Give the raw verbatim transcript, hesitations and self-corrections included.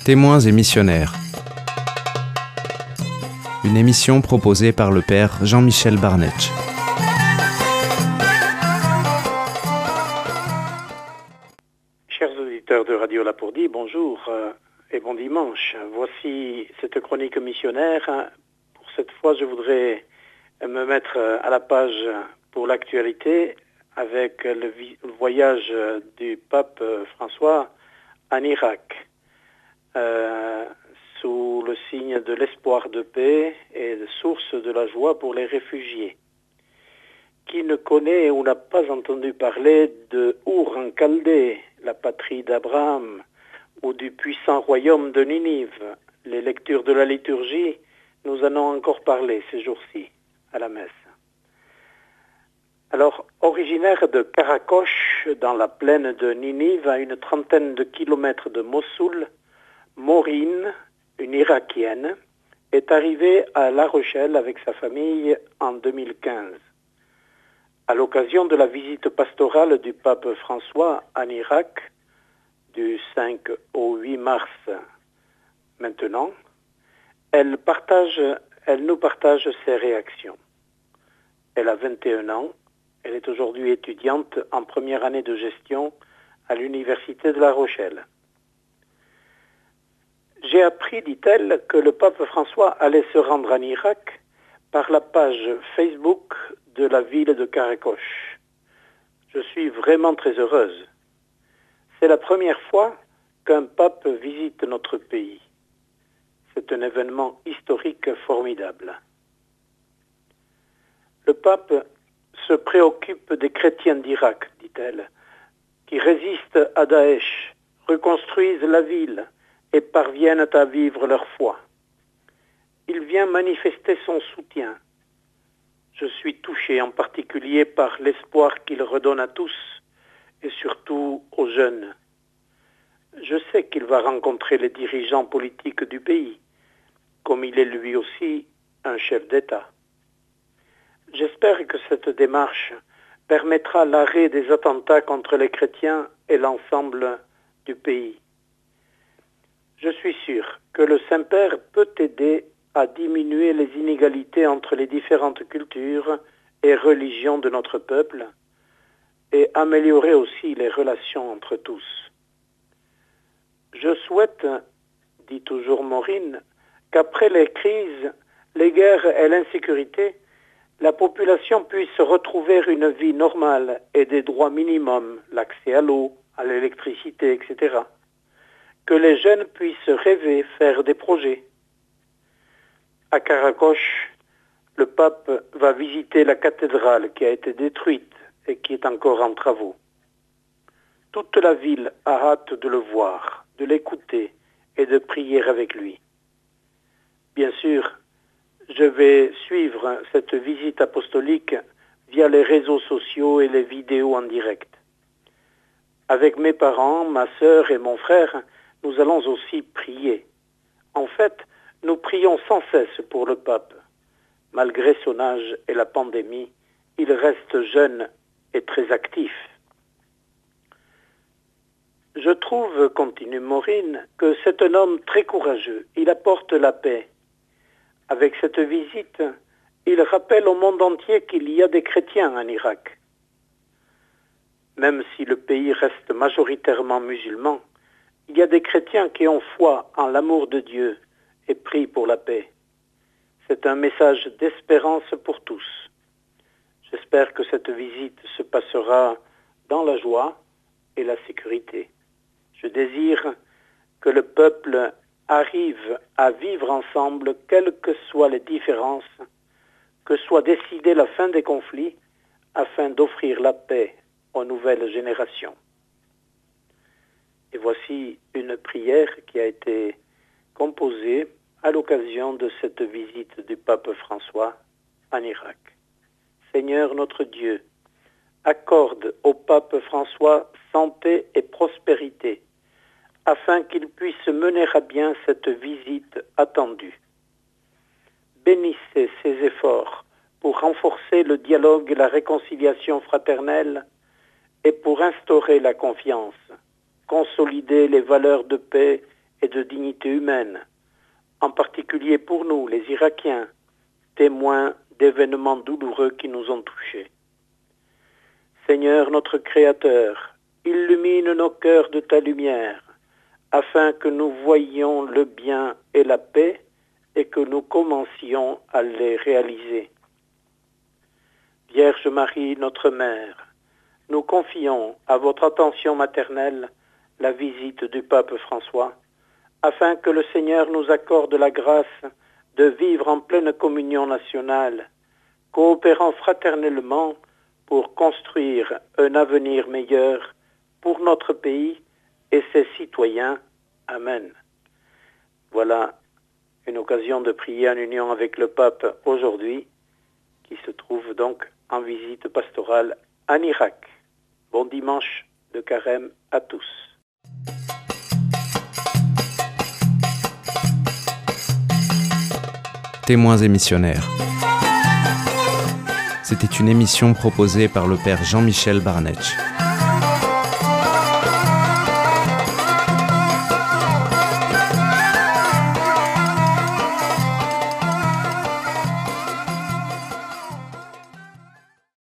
Témoins et missionnaires. Une émission proposée par le père Jean-Michel Barnetch. Chers auditeurs de Radio Lapourdie, bonjour euh, et bon dimanche. Voici cette chronique missionnaire. Pour cette fois, je voudrais me mettre à la page pour l'actualité avec le, vi- le voyage du pape François en Irak, euh, sous le signe de l'espoir de paix et de source de la joie pour les réfugiés. Qui ne connaît ou n'a pas entendu parler de Our en Chaldée, la patrie d'Abraham, ou du puissant royaume de Ninive? Les lectures de la liturgie nous en ont encore parlé ces jours-ci à la messe. Alors, originaire de Karakosh, dans la plaine de Ninive, à une trentaine de kilomètres de Mossoul, Maureen, une Irakienne, est arrivée à La Rochelle avec sa famille en deux mille quinze. À l'occasion de la visite pastorale du pape François en Irak, du cinq au huit mars maintenant, elle, partage, elle nous partage ses réactions. Elle a vingt et un ans, elle est aujourd'hui étudiante en première année de gestion à l'université de La Rochelle. J'ai appris, dit-elle, que le pape François allait se rendre en Irak par la page Facebook de la ville de Karakosh. Je suis vraiment très heureuse. C'est la première fois qu'un pape visite notre pays. C'est un événement historique formidable. Le pape se préoccupe des chrétiens d'Irak, dit-elle, qui résistent à Daesh, reconstruisent la ville et parviennent à vivre leur foi. Il vient manifester son soutien. Je suis touché en particulier par l'espoir qu'il redonne à tous et surtout aux jeunes. Je sais qu'il va rencontrer les dirigeants politiques du pays, comme il est lui aussi un chef d'État. J'espère que cette démarche permettra l'arrêt des attentats contre les chrétiens et l'ensemble du pays. Je suis sûr que le Saint-Père peut aider à diminuer les inégalités entre les différentes cultures et religions de notre peuple et améliorer aussi les relations entre tous. Je souhaite, dit toujours Maureen, qu'après les crises, les guerres et l'insécurité, la population puisse retrouver une vie normale et des droits minimums, l'accès à l'eau, à l'électricité, et cetera. Que les jeunes puissent rêver, faire des projets. À Karakosh, le pape va visiter la cathédrale qui a été détruite et qui est encore en travaux. Toute la ville a hâte de le voir, de l'écouter et de prier avec lui. Bien sûr, je vais suivre cette visite apostolique via les réseaux sociaux et les vidéos en direct. Avec mes parents, ma sœur et mon frère, nous allons aussi prier. En fait, nous prions sans cesse pour le pape. Malgré son âge et la pandémie, il reste jeune et très actif. Je trouve, continue Maureen, que c'est un homme très courageux. Il apporte la paix. Avec cette visite, il rappelle au monde entier qu'il y a des chrétiens en Irak. Même si le pays reste majoritairement musulman, il y a des chrétiens qui ont foi en l'amour de Dieu et prient pour la paix. C'est un message d'espérance pour tous. J'espère que cette visite se passera dans la joie et la sécurité. Je désire que le peuple arrive à vivre ensemble, quelles que soient les différences, que soit décidée la fin des conflits, afin d'offrir la paix aux nouvelles générations. Et voici une prière qui a été composée à l'occasion de cette visite du pape François en Irak. Seigneur notre Dieu, accorde au pape François santé et prospérité, afin qu'il puisse mener à bien cette visite attendue. Bénissez ses efforts pour renforcer le dialogue et la réconciliation fraternelle et pour instaurer la confiance, consolider les valeurs de paix et de dignité humaine, en particulier pour nous, les Irakiens, témoins d'événements douloureux qui nous ont touchés. Seigneur notre Créateur, illumine nos cœurs de ta lumière, afin que nous voyions le bien et la paix et que nous commencions à les réaliser. Vierge Marie, notre Mère, nous confions à votre attention maternelle la visite du pape François, afin que le Seigneur nous accorde la grâce de vivre en pleine communion nationale, coopérant fraternellement pour construire un avenir meilleur pour notre pays et ses citoyens. Amen. Voilà une occasion de prier en union avec le pape aujourd'hui, qui se trouve donc en visite pastorale en Irak. Bon dimanche de carême à tous. Témoins et missionnaires. C'était une émission proposée par le père Jean-Michel Barnetch.